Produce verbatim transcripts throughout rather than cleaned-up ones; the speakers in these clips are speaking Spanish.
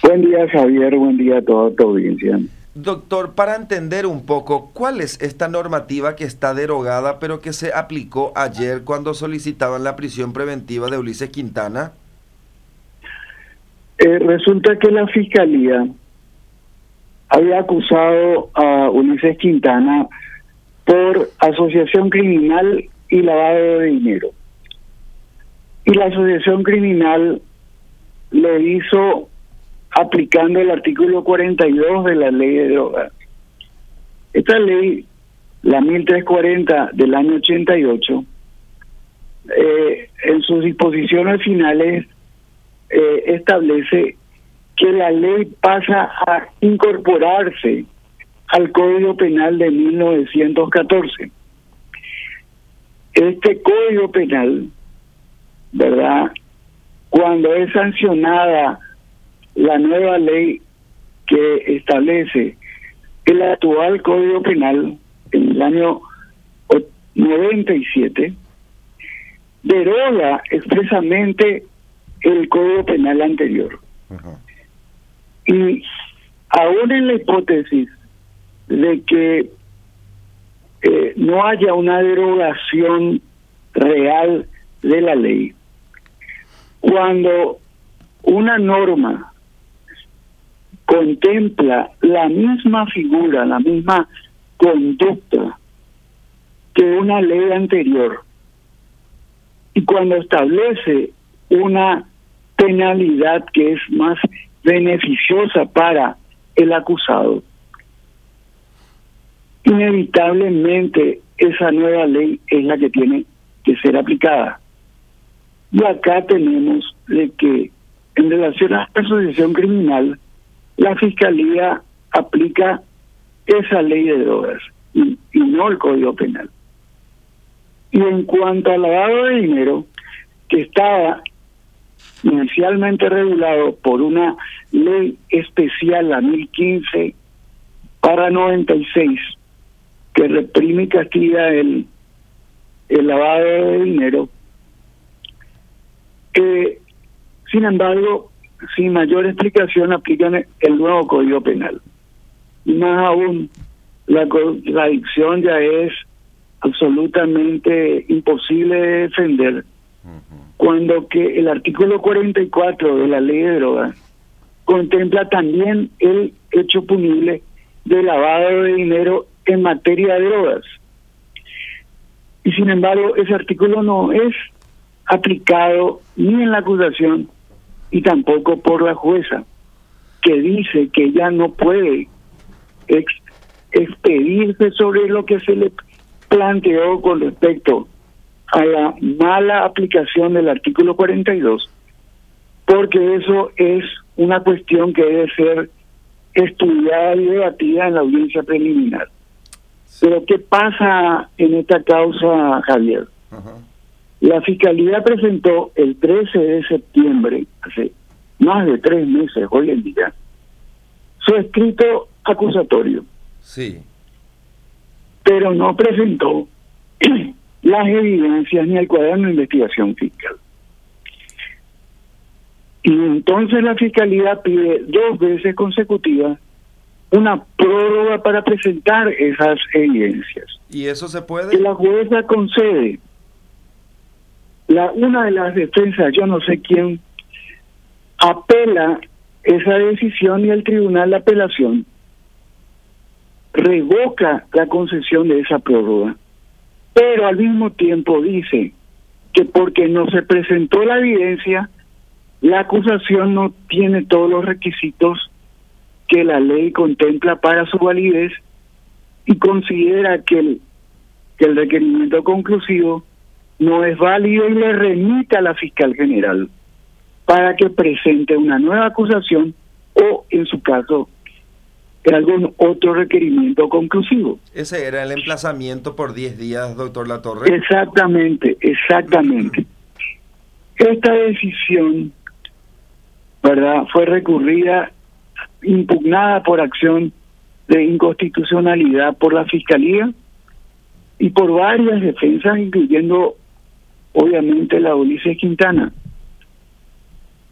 Buen día, Javier. Buen día a toda tu audiencia. Doctor, para entender un poco, ¿cuál es esta normativa que está derogada pero que se aplicó ayer cuando solicitaban la prisión preventiva de Ulises Quintana? Eh, resulta que la Fiscalía había acusado a Ulises Quintana por asociación criminal y lavado de dinero. Y la asociación criminal lo hizo aplicando el artículo cuarenta y dos de la ley de drogas. Esta ley, la mil trescientos cuarenta del año ochenta y ocho, eh, en sus disposiciones finales eh, establece que la ley pasa a incorporarse al Código Penal de mil novecientos catorce. Este Código Penal, ¿verdad?, cuando es sancionada la nueva ley que establece el actual Código Penal en el año noventa y siete, deroga expresamente el Código Penal anterior. Uh-huh. Y aún en la hipótesis de que eh, no haya una derogación real de la ley, cuando una norma contempla la misma figura, la misma conducta que una ley anterior, y cuando establece una penalidad que es más beneficiosa para el acusado, inevitablemente esa nueva ley es la que tiene que ser aplicada. Y acá tenemos de que en relación a la asociación criminal, la Fiscalía aplica esa ley de drogas y, y no el Código Penal. Y en cuanto al lavado de dinero, que estaba inicialmente regulado por una ley especial, la mil quince barra noventa y seis, que reprime y castiga el, el lavado de dinero, eh, sin embargo, sin mayor explicación, aplican el nuevo Código Penal. Y más aún, la contradicción ya es absolutamente imposible de defender, uh-huh, cuando que el artículo cuarenta y cuatro de la ley de drogas contempla también el hecho punible de lavado de dinero en materia de drogas. Y sin embargo, ese artículo no es aplicado ni en la acusación y tampoco por la jueza, que dice que ella no puede ex expedirse sobre lo que se le planteó con respecto a la mala aplicación del artículo cuarenta y dos, porque eso es una cuestión que debe ser estudiada y debatida en la audiencia preliminar. Pero ¿qué pasa en esta causa, Javier? Uh-huh. La Fiscalía presentó el trece de septiembre, hace más de tres meses hoy en día, su escrito acusatorio. Sí. Pero no presentó las evidencias ni el cuaderno de investigación fiscal. Y entonces la Fiscalía pide dos veces consecutivas una prórroga para presentar esas evidencias. ¿Y eso se puede? Y la jueza concede. La, una de las defensas, yo no sé quién, apela esa decisión y el Tribunal de Apelación revoca la concesión de esa prórroga, pero al mismo tiempo dice que porque no se presentó la evidencia, la acusación no tiene todos los requisitos que la ley contempla para su validez y considera que el, que el requerimiento conclusivo no es válido y le remite a la fiscal general para que presente una nueva acusación o, en su caso, algún otro requerimiento conclusivo. Ese era el emplazamiento por diez días, doctor Latorre. Exactamente, exactamente. Esta decisión, ¿verdad?, fue recurrida, impugnada por acción de inconstitucionalidad por la Fiscalía y por varias defensas, incluyendo obviamente la Ulises Quintana,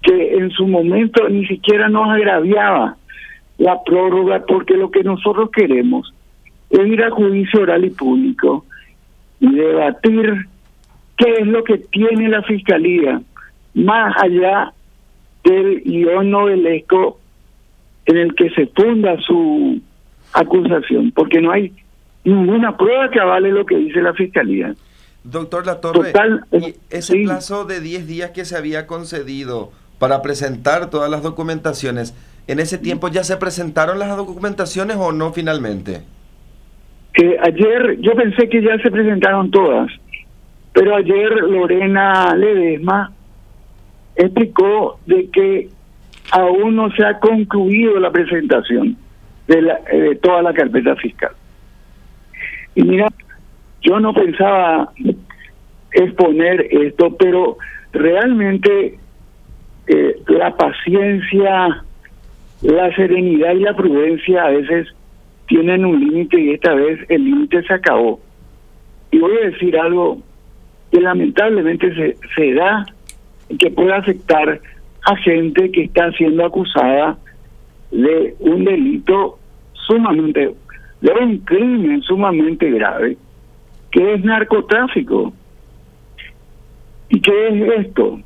que en su momento ni siquiera nos agraviaba la prórroga, porque lo que nosotros queremos es ir a juicio oral y público y debatir qué es lo que tiene la Fiscalía, más allá del guión novelesco en el que se funda su acusación, porque no hay ninguna prueba que avale lo que dice la Fiscalía. Doctor Latorre, Total, y ese sí. plazo de diez días que se había concedido para presentar todas las documentaciones, ¿en ese tiempo ya se presentaron las documentaciones o no finalmente? Eh, ayer yo pensé que ya se presentaron todas, pero ayer Lorena Ledesma explicó de que aún no se ha concluido la presentación de, la, eh, de toda la carpeta fiscal. Y mira, yo no pensaba exponer esto, pero realmente eh, la paciencia, la serenidad y la prudencia a veces tienen un límite, y esta vez el límite se acabó. Y voy a decir algo que lamentablemente se, se da, que puede afectar a gente que está siendo acusada de un delito sumamente, de un crimen sumamente grave, que es narcotráfico. ¿Y qué es esto?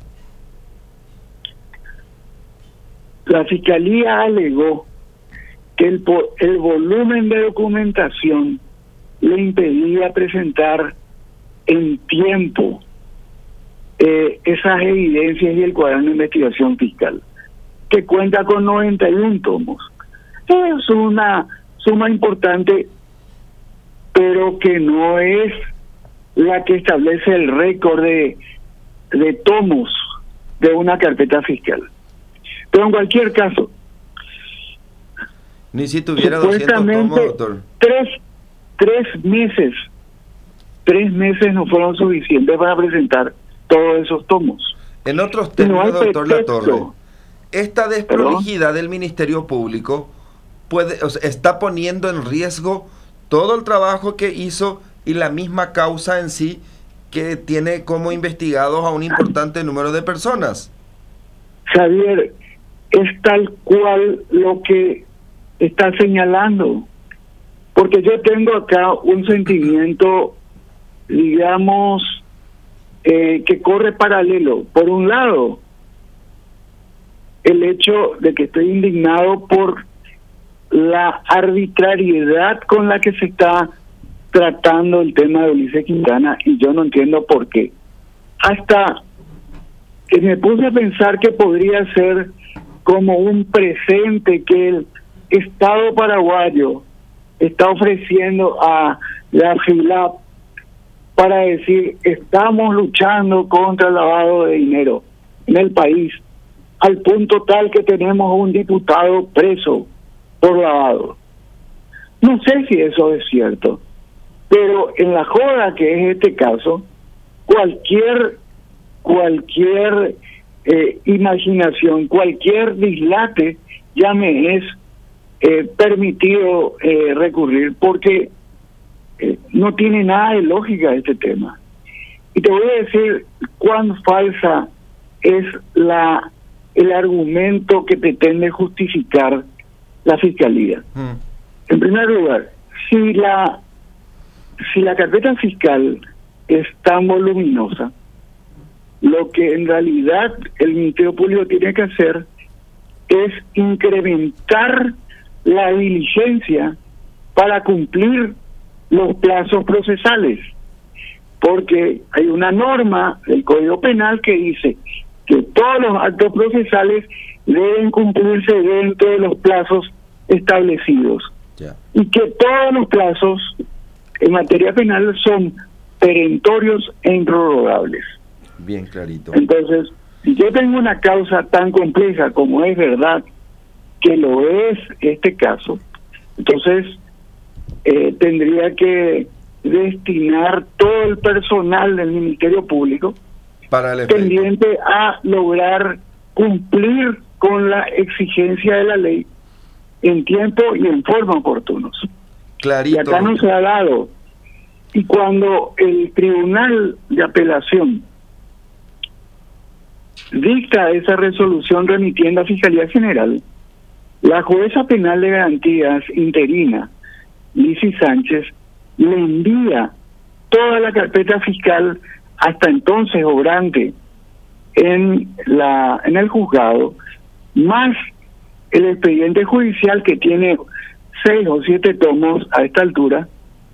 La Fiscalía alegó que el, el volumen de documentación le impedía presentar en tiempo eh, esas evidencias y el cuaderno de investigación fiscal, que cuenta con noventa y uno tomos. Es una suma importante, pero que no es la que establece el récord de, de tomos de una carpeta fiscal. Pero en cualquier caso, ni si tuviera doscientos tomos, doctor. Tres, tres meses, tres meses no fueron suficientes para presentar todos esos tomos. En otros términos, no doctor pretexto. Latorre, esta desprolijidad del Ministerio Público puede, o sea, está poniendo en riesgo todo el trabajo que hizo y la misma causa en sí, que tiene como investigados a un importante número de personas. Javier, es tal cual lo que está señalando, porque yo tengo acá un sentimiento, digamos, eh, que corre paralelo. Por un lado, el hecho de que estoy indignado por la arbitrariedad con la que se está tratando el tema de Ulises Quintana, y yo no entiendo por qué. Hasta que me puse a pensar que podría ser como un presente que el Estado paraguayo está ofreciendo a la FILAP para decir: estamos luchando contra el lavado de dinero en el país, al punto tal que tenemos un diputado preso por lavado. No sé si eso es cierto, pero en la joda que es este caso, cualquier cualquier eh, imaginación, cualquier dislate ya me es eh, permitido eh, recurrir, porque eh, no tiene nada de lógica este tema. Y te voy a decir cuán falsa es la el argumento que pretende justificar la Fiscalía. Mm. En primer lugar, si la si la carpeta fiscal es tan voluminosa, lo que en realidad el Ministerio Público tiene que hacer es incrementar la diligencia para cumplir los plazos procesales, porque hay una norma del Código Penal que dice que todos los actos procesales deben cumplirse dentro de los plazos establecidos, yeah. y que todos los plazos en materia penal son perentorios e improrrogables. Bien clarito. Entonces, si yo tengo una causa tan compleja como es verdad que lo es este caso, entonces eh, tendría que destinar todo el personal del Ministerio Público para el pendiente a lograr cumplir con la exigencia de la ley en tiempo y en forma oportunos. Clarito. Y acá no se ha dado. Y cuando el Tribunal de Apelación dicta esa resolución remitiendo a Fiscalía General, la jueza penal de garantías interina, Lizy Sánchez, le envía toda la carpeta fiscal hasta entonces obrante en la en el juzgado, más el expediente judicial que tiene seis o siete tomos a esta altura,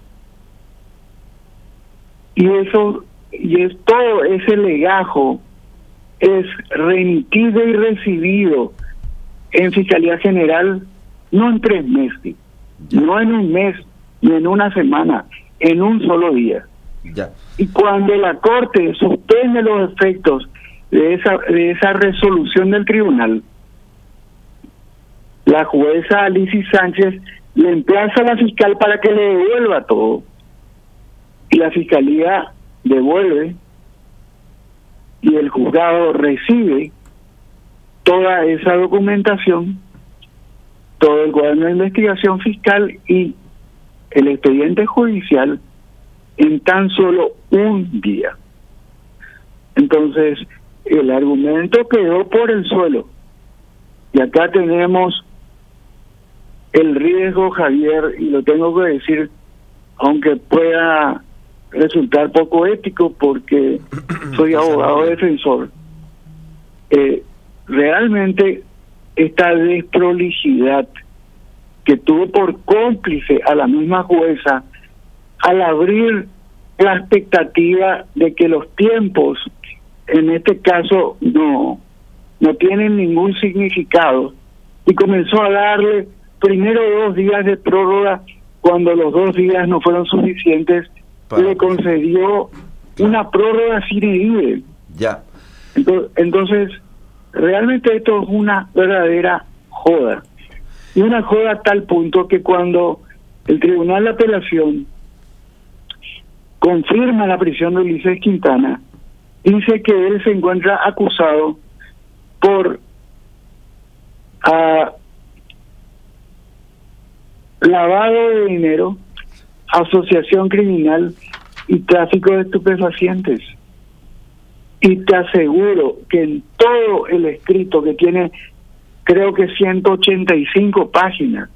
y eso y es todo ese legajo es remitido y recibido en Fiscalía General no en tres meses, no en un mes, ni en una semana, en un solo día. Ya. Y cuando la Corte suspende los efectos de esa de esa resolución del tribunal, la jueza Lizy Sánchez le emplaza a la fiscal para que le devuelva todo, y la fiscalía devuelve y el juzgado recibe toda esa documentación, todo el cuaderno de investigación fiscal y el expediente judicial en tan solo un día. Entonces, el argumento quedó por el suelo. Y acá tenemos el riesgo, Javier, y lo tengo que decir, aunque pueda resultar poco ético porque soy abogado defensor, eh, realmente esta desprolijidad que tuvo por cómplice a la misma jueza al abrir la expectativa de que los tiempos en este caso no no tienen ningún significado, y comenzó a darle primero dos días de prórroga cuando los dos días no fueron suficientes, para... le concedió una prórroga sine die. Ya. Entonces, entonces realmente esto es una verdadera joda, y una joda a tal punto que cuando el Tribunal de Apelación confirma la prisión de Ulises Quintana, dice que él se encuentra acusado por uh, lavado de dinero, asociación criminal y tráfico de estupefacientes. Y te aseguro que en todo el escrito, que tiene creo que ciento ochenta y cinco páginas,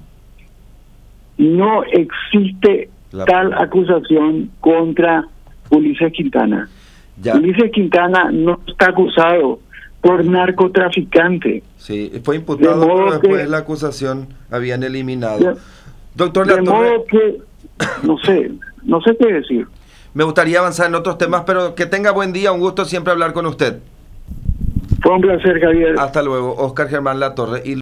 mm. no existe la... tal acusación contra Ulises Quintana. Ya. Ulises Quintana no está acusado por narcotraficante. Sí, fue imputado, de pero después que, la acusación habían eliminado. De, Doctor de modo que, no sé, no sé qué decir. Me gustaría avanzar en otros temas, pero que tenga buen día, un gusto siempre hablar con usted. Fue un placer, Javier. Hasta luego, Oscar Germán Latorre. Y